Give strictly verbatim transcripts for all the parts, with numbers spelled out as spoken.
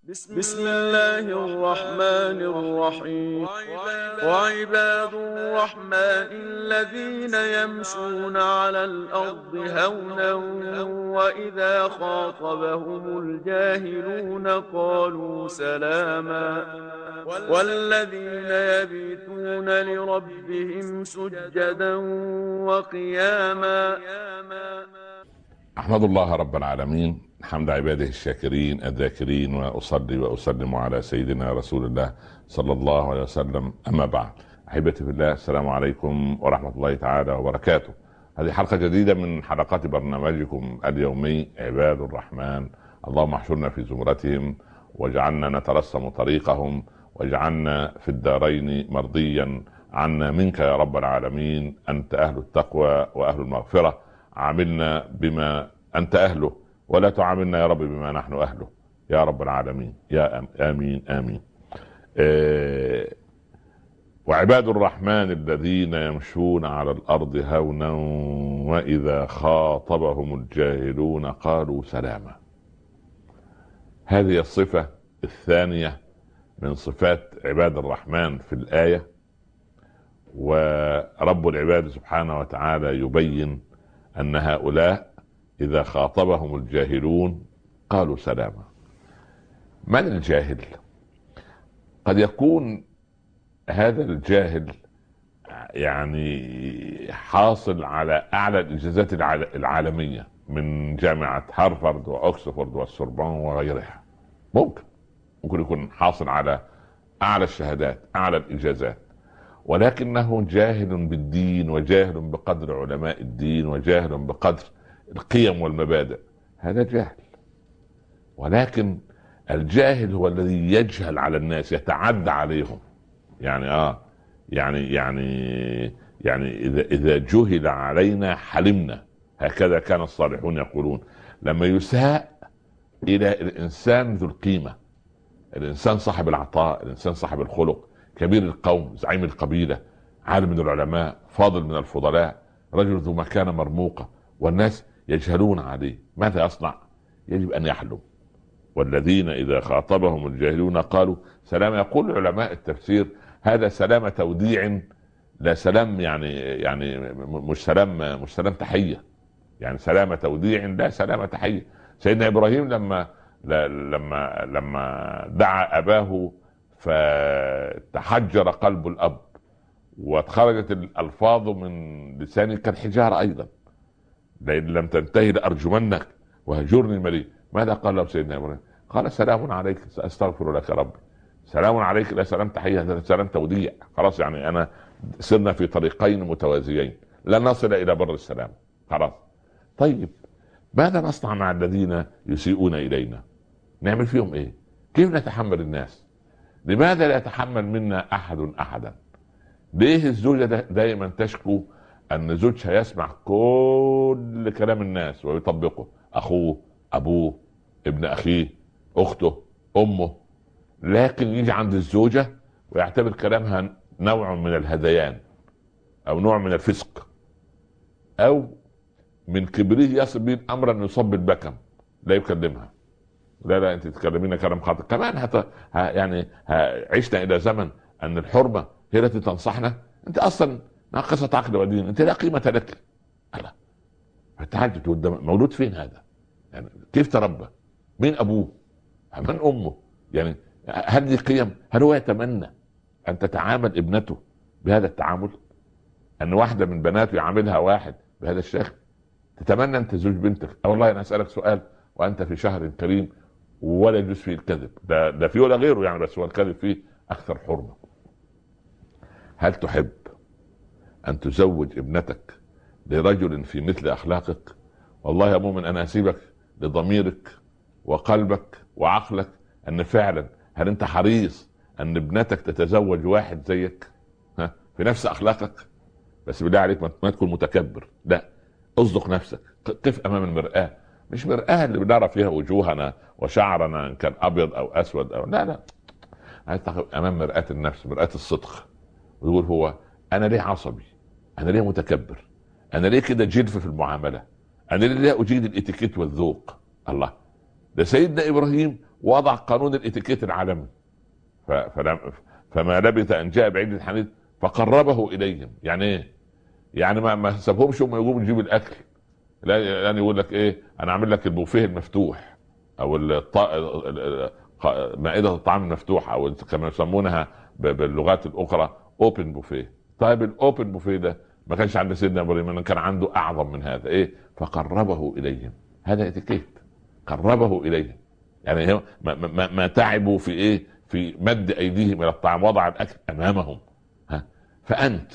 بسم الله الرحمن الرحيم. وعباد الرحمن الذين يمشون على الأرض هونا وإذا خاطبهم الجاهلون قالوا سلاما والذين يبيتون لربهم سجدا وقياما. أحمد الله رب العالمين حمد عباده الشاكرين الذاكرين، وأصلي وأسلم على سيدنا رسول الله صلى الله عليه وسلم. أما بعد، أحبتي في الله، السلام عليكم ورحمة الله تعالى وبركاته. هذه حلقة جديدة من حلقات برنامجكم اليومي عباد الرحمن. اللهم احشرنا في زمرتهم واجعلنا نترسم طريقهم، واجعلنا في الدارين مرضيا عنا منك يا رب العالمين. أنت أهل التقوى وأهل المغفرة، عاملنا بما أنت أهله ولا تعاملنا يا رب بما نحن أهله يا رب العالمين. يا أم آمين آمين. آه وعباد الرحمن الذين يمشون على الأرض هونا وإذا خاطبهم الجاهلون قالوا سلاما. هذه الصفة الثانية من صفات عباد الرحمن في الآية، ورب العباد سبحانه وتعالى يبين أن هؤلاء إذا خاطبهم الجاهلون قالوا سلاما. من الجاهل؟ قد يكون هذا الجاهل يعني حاصل على أعلى الإنجازات العالمية من جامعة هارفارد وأكسفورد والسوربون وغيرها. ممكن ممكن يكون حاصل على أعلى الشهادات، أعلى الإنجازات، ولكنه جاهل بالدين وجاهل بقدر علماء الدين وجاهل بقدر القيم والمبادئ. هذا جاهل. ولكن الجاهل هو الذي يجهل على الناس، يتعدى عليهم. يعني اه يعني يعني يعني اذا اذا جهل علينا حلمنا. هكذا كان الصالحون يقولون. لما يساء الى الانسان ذو القيمة، الانسان صاحب العطاء، الانسان صاحب الخلق، كبير القوم، زعيم القبيلة، عالم من العلماء، فاضل من الفضلاء، رجل ذو مكانة مرموقة، والناس يجهلون عليه، ماذا يصنع؟ يجب أن يحلم. والذين إذا خاطبهم الجاهلون قالوا سلام. يقول علماء التفسير هذا سلام توديع، لا سلام يعني يعني مش سلام مش سلام تحية، يعني سلام توديع لا سلام تحية. سيدنا إبراهيم لما لما لما دعا أباه فتحجر قلب الأب وخرجت الألفاظ من لسانه كالحجارة أيضا، لئن لم تنتهي لأرجمنك وهجرني مليا. ماذا قال له سيدنا إبراهيم؟ قال سلام عليك سأستغفر لك ربي. سلام عليك لا سلام تحية، سلام توديع. خلاص، يعني أنا سرنا في طريقين متوازيين لا نصل إلى بر السلام. خلاص. طيب، ماذا نصنع مع الذين يسيئون إلينا؟ نعمل فيهم إيه؟ كيف نتحمل الناس؟ لماذا لا يتحمل منا أحد أحدا؟ ليه الزوجة دائما تشكو أن زوجها يسمع كل كلام الناس ويطبقه؟ أخوه، أبوه، ابن أخيه، أخته، أمه. لكن يجي عند الزوجة ويعتبر كلامها نوع من الهذيان أو نوع من الفسق، أو من كبره يصل به الأمر أن يصب البكم، لا يكلمها. لا لا أنت تتكلمين كلام خاطئ كمان. هت... ه... يعني ه... عشنا إلى زمن أن الحرمة هي التي تنصحنا. أنت أصلا ناقصة عقل ودين، أنت لا قيمة لك. الله، فتعجب مولود فين هذا؟ يعني كيف تربى؟ مين أبوه؟ من أمه؟ يعني هل دي قيم؟ هل هو يتمنى أن تتعامل ابنته بهذا التعامل؟ أن واحدة من بناته يعاملها واحد بهذا الشكل؟ تتمنى أن تزوج بنتك؟ أو والله أنا أسألك سؤال وأنت في شهر كريم ولا يجوز فيه الكذب، ده, ده فيه ولا غيره يعني، بس هو الكذب فيه أكثر حرمة. هل تحب أن تزوج ابنتك لرجل في مثل أخلاقك؟ والله يا مؤمن أنا أسيبك لضميرك وقلبك وعقلك أن فعلا هل أنت حريص أن ابنتك تتزوج واحد زيك ها في نفس أخلاقك؟ بس بالله عليك ما تكون متكبر، لا، اصدق نفسك، قف أمام المرآة، مش مرآة اللي بنرى فيها وجوهنا وشعرنا إن كان أبيض أو أسود أو لا لا، هتقف أمام مرآة النفس، مرآة الصدق، ويقول هو أنا ليه عصبي؟ أنا ليه متكبر؟ أنا ليه كده جلف في المعاملة؟ أنا ليه لا أجيد الإتيكيت والذوق؟ الله، ده سيدنا إبراهيم وضع قانون الاتيكيت العالمي. فما لبث ان جاء بعيد حنيذ فقربه اليهم. يعني ايه؟ يعني ما ما سابهمش هم يقوموا يجيبوا الاكل، لا يعني يقول لك ايه، انا اعمل لك البوفيه المفتوح او الط... مائده الطعام المفتوح او كما يسمونها باللغات الاخرى اوبن بوفيه. طيب الاوبن بوفيه ده ما كانش عند سيدنا ابراهيم، كان عنده اعظم من هذا. ايه؟ فقربه اليهم. هذا اتيكيت، قربه اليهم. يعني ما, ما, ما تعبوا في ايه؟ في مد ايديهم الى الطعام، وضع الاكل امامهم. ها؟ فانت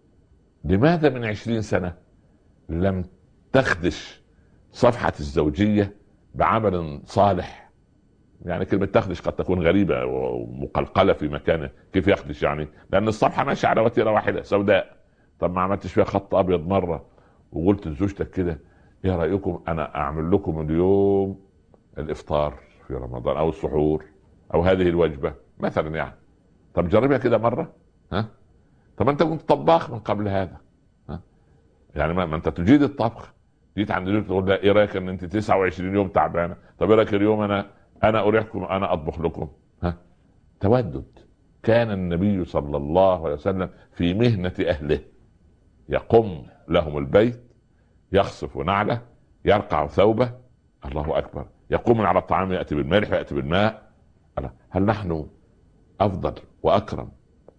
لماذا من عشرين سنة لم تخدش صفحة الزوجية بعمل صالح؟ يعني كلمة تخدش قد تكون غريبة ومقلقلة في مكانه. كيف يخدش يعني؟ لأن الصفحة ماشية على وتيرة واحدة سوداء. طب ما عملتش فيها خط أبيض مرة وقلت لزوجتك كده ايه رأيكم انا اعمل لكم اليوم الافطار في رمضان او السحور او هذه الوجبة مثلا يعني؟ طب جربها كده مرة. ها؟ طب انت كنت طباخ من قبل هذا. ها؟ يعني ما, ما انت تجيد الطبخ. جيت عند زوجتك تقول لها ايه رايك ان انت تسعة وعشرين يوم تعبانه، طب ايه رايك اليوم انا انا اريحكم انا اطبخ لكم. ها؟ تودد. كان النبي صلى الله عليه وسلم في مهنة اهله يقوم لهم البيت، يخصف نعله، يرقع ثوبه، الله اكبر، يقوم على الطعام ياتي بالملح وياتي بالماء. هل نحن افضل واكرم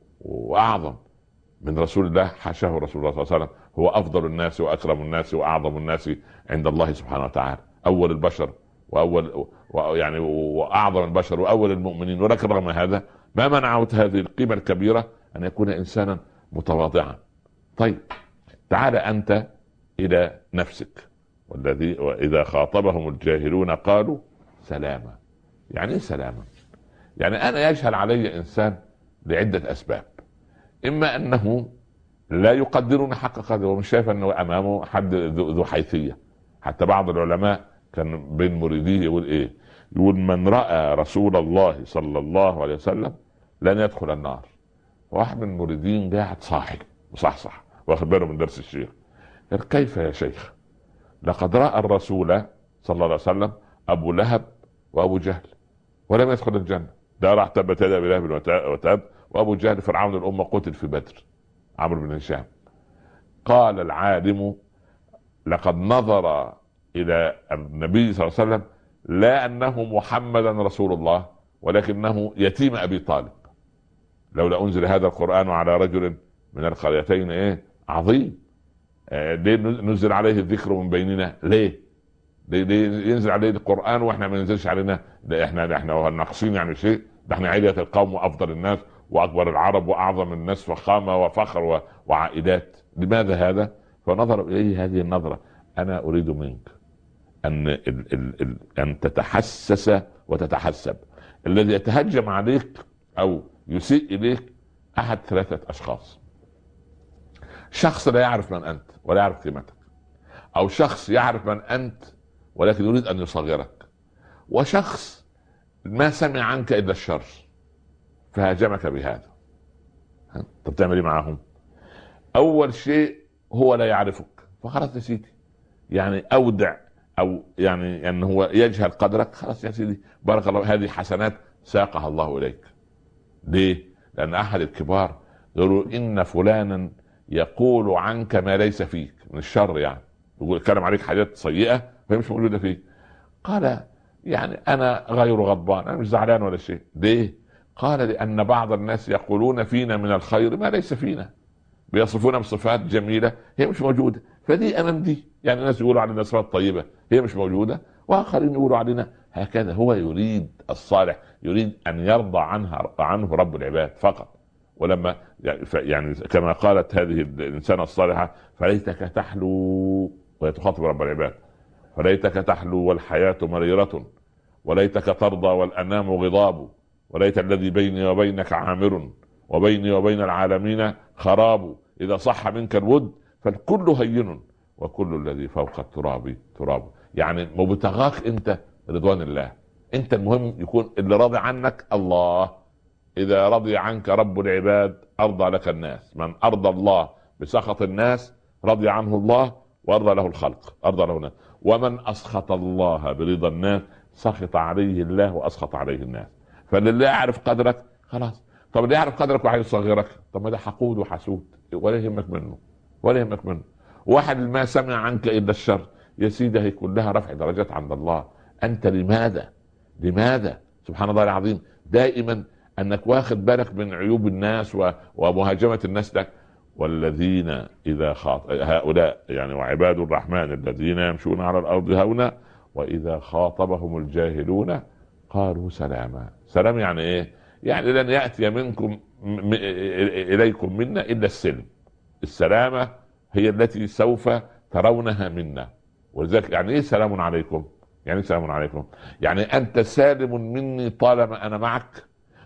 واعظم من رسول الله؟ حاشاه رسول الله صلى الله عليه وسلم هو افضل الناس واكرم الناس واعظم الناس عند الله سبحانه وتعالى، اول البشر واول يعني واعظم البشر واول المؤمنين، ولكن رغم هذا ما منعه هذه القيمه الكبيره ان يكون انسانا متواضعا. طيب تعال انت الى نفسك، والذي واذا خاطبهم الجاهلون قالوا سلاما. يعني ايه سلاما؟ يعني انا يجهل علي انسان لعده اسباب، اما انه لا يقدرون حق قدره ومش شايف انه امامه حد ذو حيثيه. حتى بعض العلماء كان بين مريديه يقول ايه؟ يقول من راى رسول الله صلى الله عليه وسلم لن يدخل النار. واحد من المريدين قاعد صاحي وصحصح واخد باله من درس الشيخ، قال كيف يا شيخ؟ لقد راى الرسول صلى الله عليه وسلم ابو لهب وابو جهل ولم يدخل الجنه. ده راح تبت يدا ابي لهب وتاب، وابو جهل فرعون الامه قتل في بدر، عمرو بن هشام. قال العالم لقد نظر الى النبي صلى الله عليه وسلم لا انه محمدا رسول الله ولكنه يتيم ابي طالب. لولا انزل هذا القران على رجل من القريتين ايه عظيم. آه ليه نزل عليه الذكر من بيننا؟ ليه؟ ليه, ليه ينزل عليه القران واحنا ما ينزلش علينا؟ احنا احنا ناقصين يعني شيء؟ ده احنا علية القوم وافضل الناس واكبر العرب واعظم الناس فخامه وفخر وعائلات. لماذا هذا؟ فنظر اليه هذه النظره. انا اريد منك ان ال ال ال ان تتحسس وتتحسب. الذي يتهجم عليك او يسيء اليك احد ثلاثه اشخاص: شخص لا يعرف من انت ولا يعرف قيمتك، او شخص يعرف من انت ولكن يريد ان يصغرك، وشخص ما سمع عنك الا الشر فهاجمك بهذا. طب تعمل ايه معهم؟ اول شيء هو لا يعرفك، فخلاص يا سيدي يعني اودع او يعني ان هو يجهل قدرك، خلاص يا سيدي بارك الله، هذه حسنات ساقها الله اليك. ليه؟ لان احد الكبار يقولوا ان فلانا يقول عنك ما ليس فيك من الشر، يعني يقول كلام عليك حاجات سيئه فهي مش موجوده فيك. قال يعني انا غير غضبان، انا مش زعلان ولا شيء. ليه؟ قال لان بعض الناس يقولون فينا من الخير ما ليس فينا، بيصفون بصفات جميله هي مش موجوده، فدي امام دي. يعني الناس يقولوا علينا صفات طيبه هي مش موجوده، واخرين يقولوا علينا هكذا. هو يريد الصالح، يريد ان يرضى عنها عنه رب العباد فقط. ولما يعني كما قالت هذه الانسانه الصالحه: فليتك تحلو، وهي تخاطب رب العباد: فليتك تحلو والحياه مريره، وليتك ترضى والانام غضاب، وليت الذي بيني وبينك عامر، وبيني وبين العالمين خراب، اذا صح منك الود فالكل هين، وكل الذي فوق التراب تراب. يعني مبتغاك انت رضوان الله، انت المهم يكون اللي راضي عنك الله. اذا رضي عنك رب العباد ارضى لك الناس. من ارضى الله بسخط الناس رضي عنه الله وارضى له الخلق، ارضى له الناس. ومن اسخط الله برضا الناس سخط عليه الله واسخط عليه الناس. فاللي يعرف قدرك خلاص. طب اللي يعرف قدرك وعايز يصغرك، طب ما ده حقود وحسود، ولا يهمك منه، ولا يهمك منه. واحد ما سمع عنك الا الشر، يا سيدي هي كلها رفع درجات عند الله. انت لماذا لماذا سبحان الله العظيم دائما انك واخد بالك من عيوب الناس ومهاجمه الناس لك. والذين اذا خاط هؤلاء يعني وعباد الرحمن الذين يمشون على الارض هونا واذا خاطبهم الجاهلون قالوا سلاما. سلام يعني ايه؟ يعني لن ياتي منكم م... اليكم منا الا السلم. السلامه هي التي سوف ترونها منا. ولذلك يعني ايه سلام عليكم؟ يعني سلام عليكم يعني انت سالم مني طالما انا معك،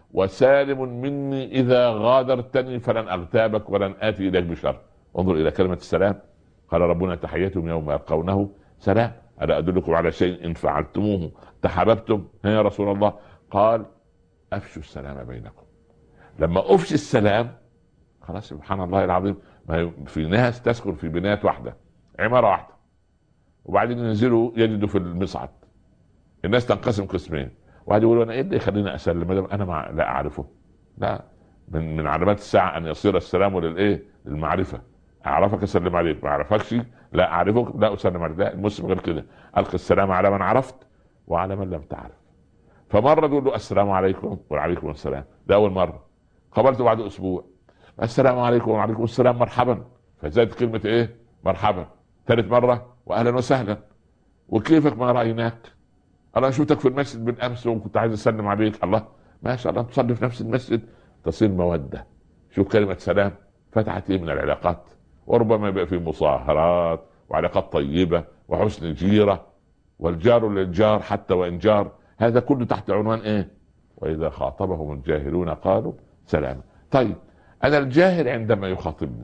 وسالم مني اذا غادرتني فلن اغتابك ولن اتي اليك بشر. انظر الى كلمه السلام. قال ربنا تحيتهم يوم يلقونه سلام. الا ادلكم على شيء ان فعلتموه تحاببتم يا رسول الله؟ قال افشوا السلام بينكم. لما افشي السلام خلاص سبحان الله العظيم. ما في ناس تسكن في بنايات واحده، عماره واحده، وبعدين ينزلوا يجدوا في المصعد الناس تنقسم قسمين. واحد يقول انا ايه اللي يخليني اسلم ما دام انا مع... لا اعرفه. لا، من من علامات الساعه ان يصير السلام للايه؟ للمعرفه. اعرفك اسلم عليك، ما اعرفكش لا اعرفك لا اسلم عليك. لا، المسلم غير كده، القي السلام على من عرفت وعلى من لم تعرف. فمره تقول له السلام عليكم وعليكم السلام، ده اول مره. قابلته بعد اسبوع السلام عليكم وعليكم السلام مرحبا، فزادت كلمه ايه؟ مرحبا. ثالث مره واهلا وسهلا، وكيفك ما رايناك، انا شفتك في المسجد بالامس وكنت عايز اسلم عليك. الله ما شاء الله تصلي في نفس المسجد، تصير موده. شوف كلمه سلام فتحت ايه من العلاقات. وربما يبقى في مصاهرات وعلاقات طيبه وحسن جيره، والجار للجار حتى وان جار. هذا كله تحت عنوان ايه؟ واذا خاطبهم الجاهلون قالوا سلاما. طيب انا الجاهل عندما يخاطبني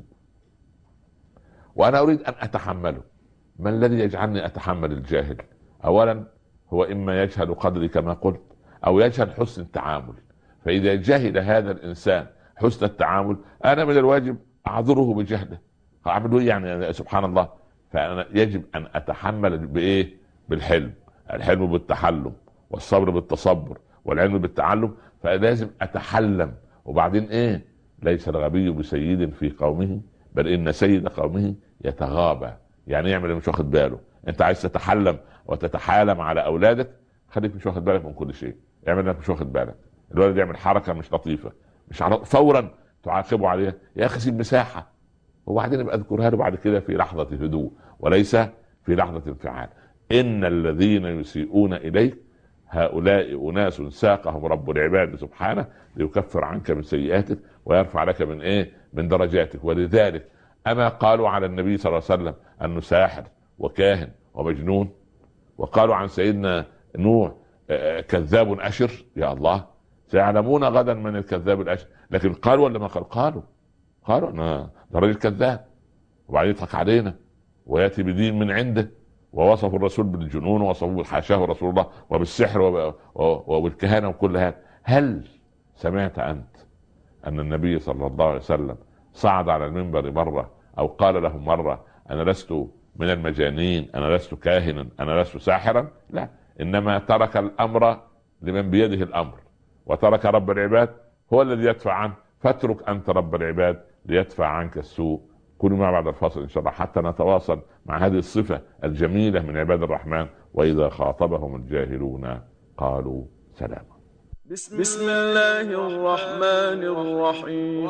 وانا اريد ان اتحمله، ما الذي يجعلني اتحمل الجاهل؟ اولا هو اما يجهل قدري كما قلت، او يجهل حسن التعامل. فاذا جهل هذا الانسان حسن التعامل انا من الواجب اعذره بجهله. اعمل ايه يعني؟ سبحان الله. فانا يجب ان اتحمل بايه؟ بالحلم. الحلم بالتحلم، والصبر بالتصبر، والعلم بالتعلم. فلازم اتحلم. وبعدين ايه؟ ليس الغبي بسيد في قومه بل ان سيد قومه يتغابى. يعني يعمل مش واخد باله. انت عايز تتحلم وتتحالم على اولادك، خليك مش واخد بالك من كل شيء. اعمل انك مش واخد بالك. الولد يعمل حركه مش لطيفه، مش على فورا تعاقبه عليها، يا اخي سيب مساحه، وبعدين يبقى اذكرها له بعد كده في لحظه هدوء وليس في لحظه انفعال. ان الذين يسيئون اليك هؤلاء اناس ساقهم رب العباد سبحانه ليكفر عنك من سيئاتك ويرفع لك من ايه؟ من درجاتك. ولذلك اما قالوا على النبي صلى الله عليه وسلم انه ساحر وكاهن ومجنون؟ وقالوا عن سيدنا نوح كذاب اشر. يا الله، سيعلمون غدا من الكذاب الاشر. لكن قالوا ولا ما قالوا؟ قالوا قالوا انا ده راجل كذاب، وبعدين يضحك علينا وياتي بدين من عنده. ووصفوا الرسول بالجنون، ووصفوا بالحاشاه رسول الله وبالسحر وبالكهانه وكل هذا. هل سمعت انت ان النبي صلى الله عليه وسلم صعد على المنبر مره او قال لهم مره انا لست من المجانين، انا لست كاهنا، انا لست ساحرا؟ لا، انما ترك الامر لمن بيده الامر، وترك رب العباد هو الذي يدفع عنه. فاترك انت رب العباد ليدفع عنك السوء. كونوا معنا بعد الفاصل ان شاء الله حتى نتواصل مع هذه الصفه الجميله من عباد الرحمن. واذا خاطبهم الجاهلون قالوا سلاما. بسم الله الرحمن الرحيم.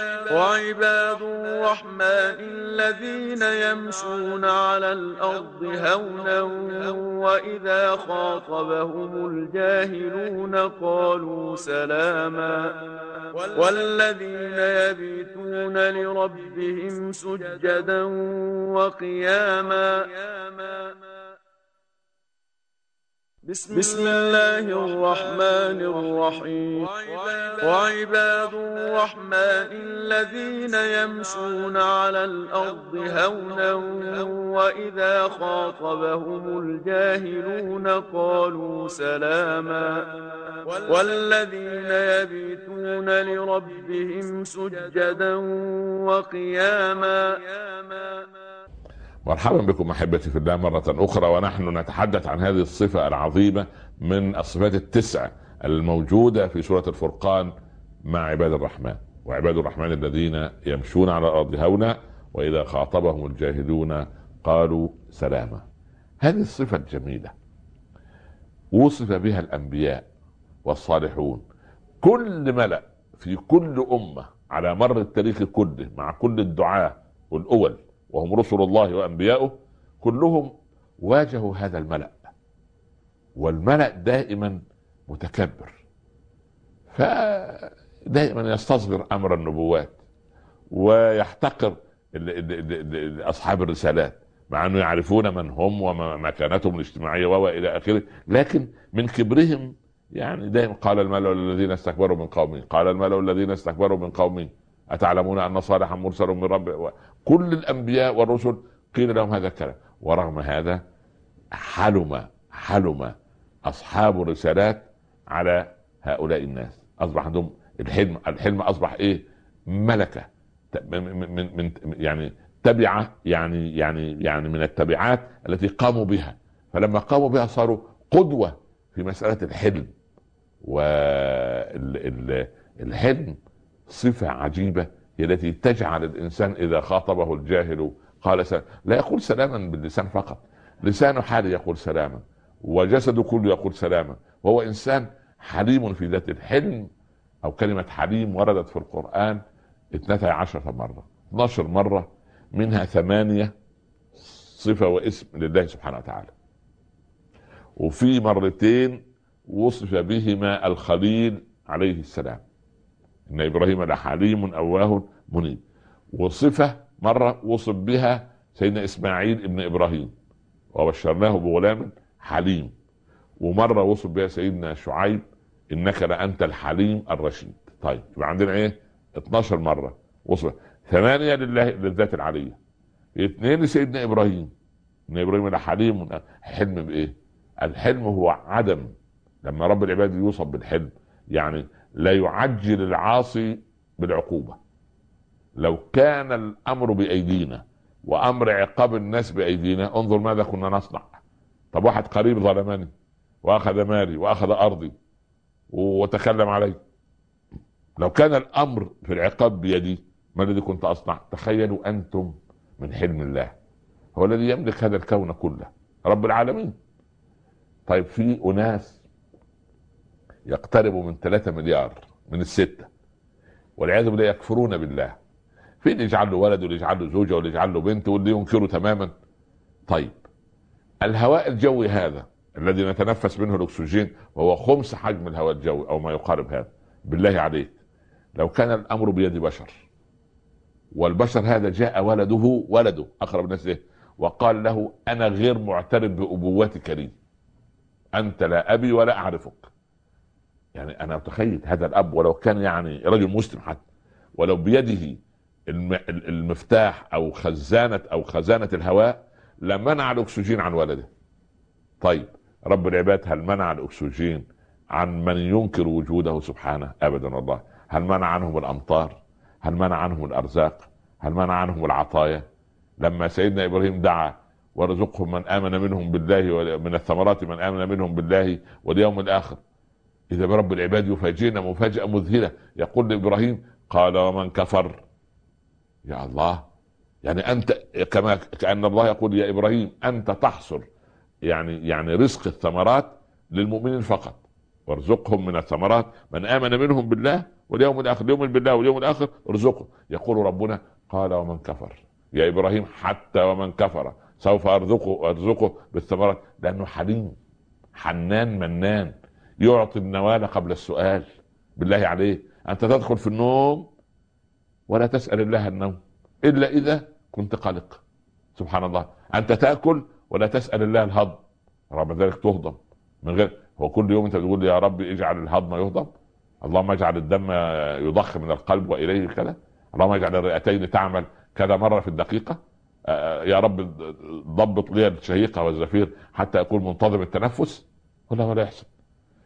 وعباد الرحمن الذين يمشون على الأرض هونا وإذا خاطبهم الجاهلون قالوا سلاما. والذين يبيتون لربهم سجدا وقياما. بسم الله الرحمن الرحيم. وعباد الرحمن الذين يمشون على الأرض هونا وإذا خاطبهم الجاهلون قالوا سلاما. والذين يبيتون لربهم سجدا وقياما. مرحبا بكم احبتي في الله مره اخرى، ونحن نتحدث عن هذه الصفه العظيمه من الصفات التسع الموجوده في سوره الفرقان مع عباد الرحمن. وعباد الرحمن الذين يمشون على الارض هونا واذا خاطبهم الجاهلون قالوا سلاما. هذه الصفه الجميله وصف بها الانبياء والصالحون. كل ملأ في كل امه على مر التاريخ كله مع كل الدعاة والاول وهم رسل الله وانبياؤه كلهم واجهوا هذا الملأ، والملأ دائما متكبر، فدائما يستصغر امر النبوات ويحتقر ال ال ال اصحاب الرسالات، مع انه يعرفون من هم ومكانتهم الاجتماعيه والى اخره، لكن من كبرهم يعني دائما قال الملأ الذين استكبروا من قومه قال الملأ الذين استكبروا من قومه أتعلمون أن صالحا مرسل من رب. كل الأنبياء والرسل قيل لهم هذا الكلام، ورغم هذا حلم حلم أصحاب الرسالات على هؤلاء الناس. أصبح عندهم الحلم. الحلم أصبح إيه؟ ملكة من, من, من يعني تبعة، يعني يعني يعني من التبعات التي قاموا بها، فلما قاموا بها صاروا قدوة في مسألة الحلم. والحلم صفة عجيبة هي التي تجعل الإنسان إذا خاطبه الجاهل قال سلام، لا يقول سلاما باللسان فقط، لسانه حال يقول سلاما وجسده كله يقول سلاما، وهو إنسان حليم في ذات. الحلم أو كلمة حليم وردت في القرآن اثنتا عشرة مرة، اثنتا عشرة مرة، منها ثمانية صفة واسم لله سبحانه وتعالى، وفي مرتين وصف بهما الخليل عليه السلام إن إبراهيم لحليم أواه منيب، وصفة مرة وصف بها سيدنا إسماعيل ابن إبراهيم وبشرناه بغلام حليم، ومرة وصف بها سيدنا شعيب إنك لأنت الحليم الرشيد. طيب يبقى عندنا إيه؟ اثنتا عشرة مرة وصف، ثمانية لله للذات العلية، اثنين لسيدنا إبراهيم إن إبراهيم لحليم. حلم بإيه؟ الحلم هو عدم، لما رب العباد يوصف بالحلم يعني لا يعجل العاصي بالعقوبة. لو كان الأمر بأيدينا وأمر عقاب الناس بأيدينا انظر ماذا كنا نصنع. طب واحد قريب ظلمني وأخذ مالي وأخذ أرضي وتكلم علي، لو كان الأمر في العقاب بيدي ما الذي كنت أصنع؟ تخيلوا أنتم من حلم الله، هو الذي يملك هذا الكون كله رب العالمين. طيب في أناس يقتربوا من ثلاثة مليار من الستة والعياذ بالله يكفرون بالله، في اللي يجعل له ولد واللي يجعل له زوجة واللي يجعل له بنت واللي ينكره تماما. طيب الهواء الجوي هذا الذي نتنفس منه الأكسجين وهو خمس حجم الهواء الجوي أو ما يقارب هذا، بالله عليك لو كان الأمر بيد بشر والبشر هذا جاء ولده ولده أقرب الناس له وقال له أنا غير معترف بأبوتك لي، أنت لا أبي ولا أعرفك، يعني أنا أتخيل هذا الأب ولو كان يعني رجل مسلم حتى، ولو بيده المفتاح أو خزانة أو خزانة الهواء لمنع الأكسجين عن ولده. طيب رب العباد هل منع الأكسجين عن من ينكر وجوده سبحانه؟ أبدا والله. هل منع عنهم الأمطار؟ هل منع عنهم الأرزاق؟ هل منع عنهم العطايا؟ لما سيدنا إبراهيم دعا ورزقهم من آمن منهم بالله ومن الثمرات من آمن منهم بالله واليوم الآخر، إذا برب العباد يفاجئنا مفاجأة مذهلة، يقول لإبراهيم قال ومن كفر. يا الله، يعني أنت كما كأن الله يقول يا إبراهيم أنت تحصر يعني يعني رزق الثمرات للمؤمنين فقط، وارزقهم من الثمرات من آمن منهم بالله واليوم الآخر، يؤمن بالله واليوم الآخر ارزقه. يقول ربنا قال ومن كفر يا إبراهيم حتى ومن كفر سوف أرزقه أرزقه بالثمرات، لأنه حليم حنان منان يعطي النوال قبل السؤال. بالله عليه أنت تدخل في النوم ولا تسأل الله النوم إلا إذا كنت قلق، سبحان الله. أنت تأكل ولا تسأل الله الهضم، رغم ذلك تهضم من غير، هو كل يوم أنت بتقول يا رب اجعل الهضم يهضم، اللهم اجعل الدم يضخ من القلب وإليه كذا، اللهم اجعل الرئتين تعمل كذا مرة في الدقيقة، يا رب ضبط لي الشهيقة والزفير حتى يكون منتظم التنفس، ولا ولا يحسن.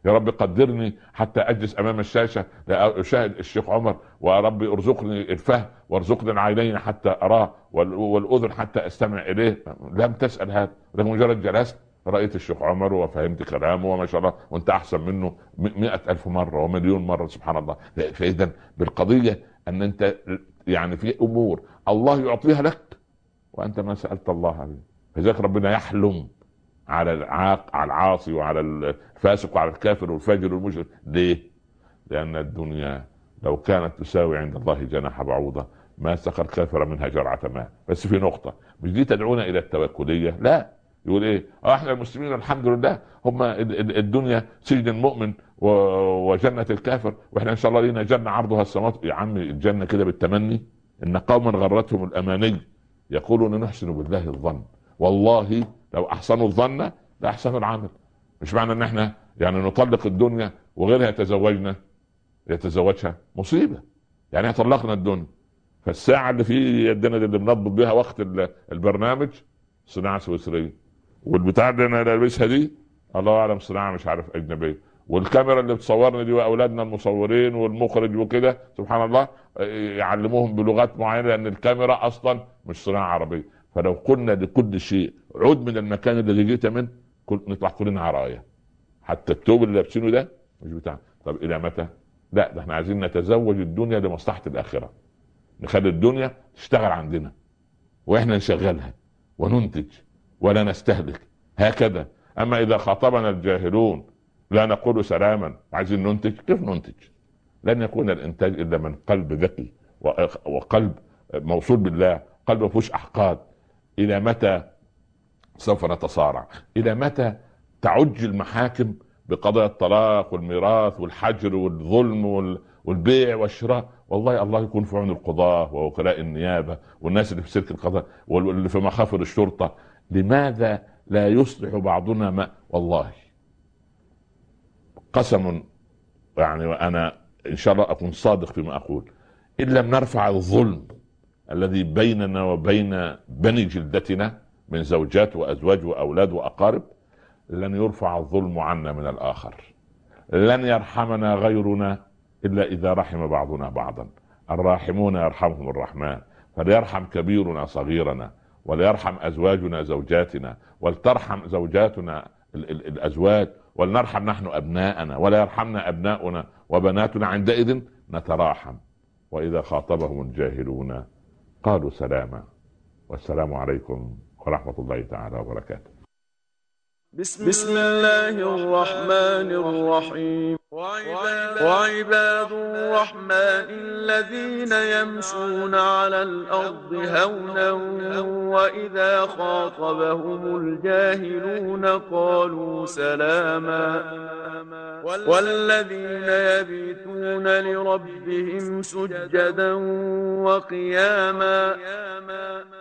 يا رب قدرني حتى اجلس امام الشاشه اشاهد الشيخ عمر، وربي ارزقني الفهم وارزقني العينين حتى اراه والاذن حتى استمع اليه. لم تسال هذا، لكن مجرد جلست رايت الشيخ عمر وفهمت كلامه وما شاء الله، وانت احسن منه مئة الف مره ومليون مره سبحان الله. فاذا بالقضيه ان انت يعني في امور الله يعطيها لك وانت ما سالت الله عليه. فذلك ربنا يحلم على العاق على العاصي وعلى الفاسق وعلى الكافر والفاجر والمشرك. ليه؟ لان الدنيا لو كانت تساوي عند الله جناح بعوضه ما سقى الكافر منها جرعه ماء. بس في نقطه، مش دي تدعونا الى التوكليه؟ لا. يقول ايه؟ اه احنا المسلمين الحمد لله هم الدنيا سجن المؤمن وجنه الكافر، واحنا ان شاء الله لينا جنه عرضها السماوات. يا عم الجنه كده بالتمني؟ ان قوما غرتهم الاماني يقولون نحسن بالله الظن، والله لو احسنوا الظن لاحسنوا العمل. مش معنى ان احنا يعني نطلق الدنيا وغيرها يتزوجنا يتزوجها مصيبه، يعني طلقنا الدنيا. فالساعه اللي في يدنا اللي بنضبط بها وقت البرنامج صناعه سويسريه، والبتاع اللي انا لابسها دي الله اعلم صناعه مش عارف اجنبيه، والكاميرا اللي بتصورني دي واولادنا المصورين والمخرج وكده سبحان الله يعلموهم بلغات معينه لان الكاميرا اصلا مش صناعه عربيه. فلو قلنا لكل شيء عود من المكان اللي جيت منه نطلع كلنا عرايا. حتى التوب اللي لابسينه ده مش بتاع. طب الى متى؟ لا، ده احنا عايزين نتزوج الدنيا لمصلحه الاخره، نخلي الدنيا تشتغل عندنا واحنا نشغلها وننتج ولا نستهلك هكذا. اما اذا خاطبنا الجاهلون لا نقول سلاما عايزين ننتج، كيف ننتج؟ لن يكون الانتاج الا من قلب ذكي وقلب موصول بالله، قلب ما فيهوش احقاد. الى متى سوف نتصارع؟ الى متى تعج المحاكم بقضايا الطلاق والميراث والحجر والظلم والبيع والشراء؟ والله الله يكون في عون القضاة ووكلاء النيابة والناس اللي في سلك القضاء واللي في مخافر الشرطة. لماذا لا يصلح بعضنا ما؟ والله قسم يعني، وأنا إن شاء الله أكون صادق فيما أقول، إن لم نرفع الظلم الذي بيننا وبين بني جلدتنا من زوجات وأزواج وأولاد وأقارب لن يرفع الظلم عنا من الآخر. لن يرحمنا غيرنا إلا إذا رحم بعضنا بعضا. الراحمون يرحمهم الرحمن، فليرحم كبيرنا صغيرنا، وليرحم أزواجنا زوجاتنا، ولترحم زوجاتنا الأزواج، ولنرحم نحن أبناءنا، ولا يرحمنا أبناؤنا وبناتنا. عندئذ نتراحم. وإذا خاطبهم الجاهلون قالوا سلاما، والسلام عليكم ورحمة الله تعالى وبركاته. بسم الله الرحمن الرحيم. وعباد الرحمن الذين يمشون على الأرض هونا وإذا خاطبهم الجاهلون قالوا سلاما. والذين يبيتون لربهم سجدا وقياما